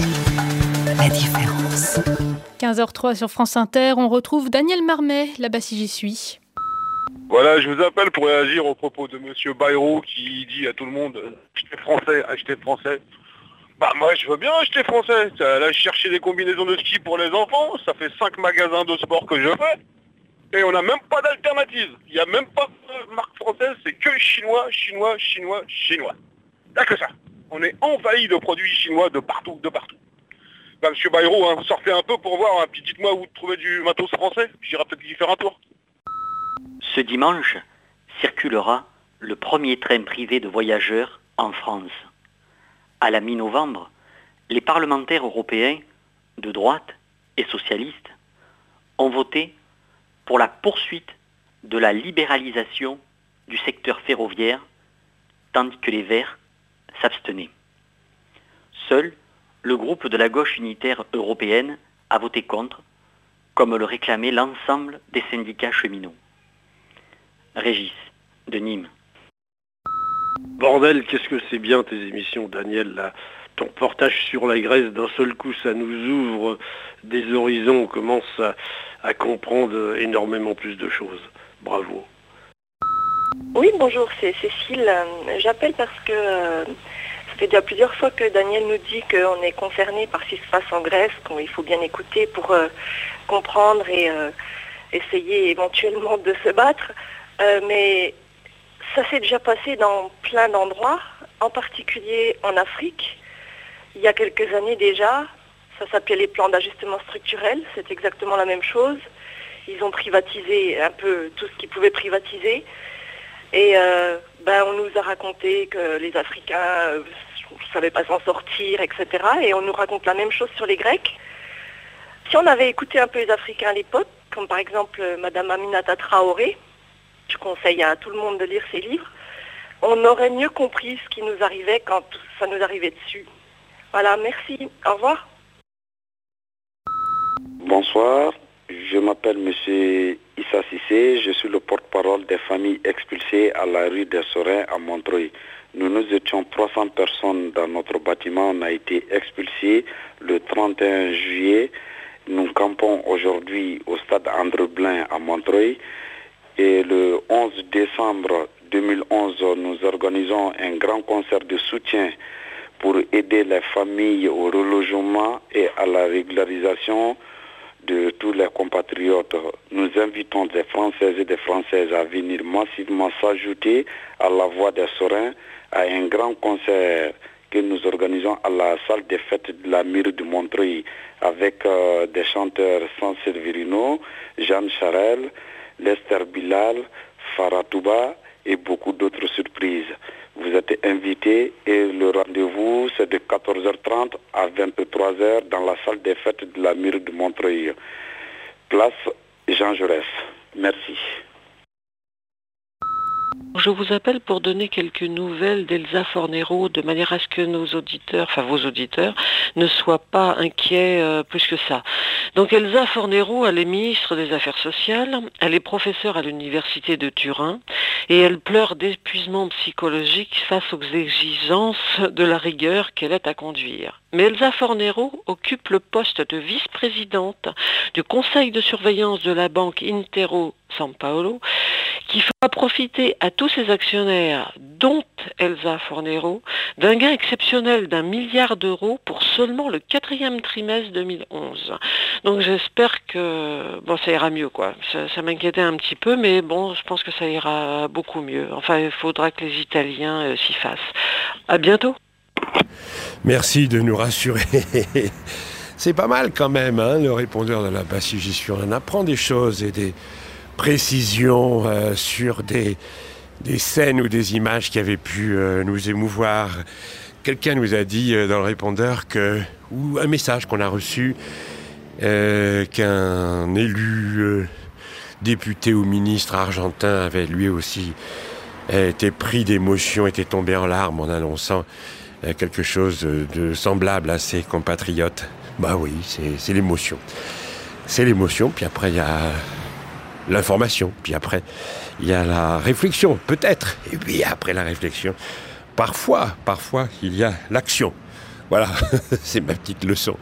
La différence. 15h03 sur France Inter, on retrouve Daniel Marmet, là-bas si j'y suis. Voilà, je vous appelle pour réagir au propos de Monsieur Bayrou qui dit à tout le monde achetez français, achetez français. Bah moi je veux bien acheter français. Là je cherchais des combinaisons de ski pour les enfants, ça fait 5 magasins de sport que je fais. Et on n'a même pas d'alternative. Il n'y a même pas de marque française, c'est que chinois. Là que ça. On est envahi de produits chinois de partout. Bah, Monsieur Bayrou, sortez un peu pour voir, puis dites-moi où vous trouvez du matos français, j'irai peut-être y faire un tour. Ce dimanche circulera le premier train privé de voyageurs en France. À la mi-novembre, les parlementaires européens de droite et socialistes ont voté pour la poursuite de la libéralisation du secteur ferroviaire, tandis que les Verts s'abstenaient. Seul le groupe de la gauche unitaire européenne a voté contre, comme le réclamait l'ensemble des syndicats cheminots. Régis, de Nîmes. Bordel, qu'est-ce que c'est bien tes émissions, Daniel, là. Ton reportage sur la Grèce, d'un seul coup, ça nous ouvre des horizons, on commence à comprendre énormément plus de choses. Bravo. Oui, bonjour, c'est Cécile. J'appelle parce que ça fait déjà plusieurs fois que Daniel nous dit qu'on est concerné par ce qui se passe en Grèce, qu'il faut bien écouter pour comprendre et essayer éventuellement de se battre. Mais ça s'est déjà passé dans plein d'endroits, en particulier en Afrique. Il y a quelques années déjà, ça s'appelait les plans d'ajustement structurel, c'est exactement la même chose. Ils ont privatisé un peu tout ce qu'ils pouvaient privatiser. Et on nous a raconté que les Africains ne savaient pas s'en sortir, etc. Et on nous raconte la même chose sur les Grecs. Si on avait écouté un peu les Africains à l'époque, comme par exemple Madame Aminata Traoré, je conseille à tout le monde de lire ses livres, on aurait mieux compris ce qui nous arrivait quand ça nous arrivait dessus. Voilà, merci. Au revoir. Bonsoir, je m'appelle Monsieur Issa Sissé, je suis le porte-parole des familles expulsées à la rue des Sorins à Montreuil. Nous étions 300 personnes dans notre bâtiment, on a été expulsés le 31 juillet. Nous campons aujourd'hui au stade André Blin à Montreuil. Et le 11 décembre 2011, nous organisons un grand concert de soutien pour aider les familles au relogement et à la régularisation de tous les compatriotes. Nous invitons des Français et des Françaises à venir massivement s'ajouter à la Voix des Sorins à un grand concert que nous organisons à la salle des fêtes de la mairie de Montreuil avec des chanteurs Sans Severino, Jeanne Charel, Lester Bilal, Farah Touba et beaucoup d'autres surprises. Vous êtes invités et le rendez-vous c'est de 14h30 à 23h dans la salle des fêtes de la mairie de Montreuil. Place Jean Jaurès. Merci. Je vous appelle pour donner quelques nouvelles d'Elsa Fornero de manière à ce que nos auditeurs, enfin vos auditeurs, ne soient pas inquiets plus que ça. Donc Elsa Fornero, elle est ministre des Affaires sociales, elle est professeure à l'université de Turin et elle pleure d'épuisement psychologique face aux exigences de la rigueur qu'elle est à conduire. Mais Elsa Fornero occupe le poste de vice-présidente du conseil de surveillance de la banque Intero San Paolo, qui fera profiter à tous ses actionnaires, dont Elsa Fornero, d'un gain exceptionnel d'1 milliard d'euros pour seulement le 4e trimestre 2011. Donc j'espère que ça ira mieux, quoi. Ça m'inquiétait un petit peu, mais bon, je pense que ça ira beaucoup mieux. Enfin, il faudra que les Italiens s'y fassent. À bientôt. Merci de nous rassurer. C'est pas mal quand même, le répondeur de la Bassie, j'y suis. On apprend des choses et des précisions sur des scènes ou des images qui avaient pu nous émouvoir. Quelqu'un nous a dit dans le répondeur ou un message qu'on a reçu qu'un élu député ou ministre argentin avait lui aussi été pris d'émotion, était tombé en larmes en annonçant quelque chose de semblable à ses compatriotes. Bah oui, c'est l'émotion. C'est l'émotion, puis après il y a l'information, puis après il y a la réflexion, peut-être, et puis après la réflexion, parfois il y a l'action. Voilà, c'est ma petite leçon.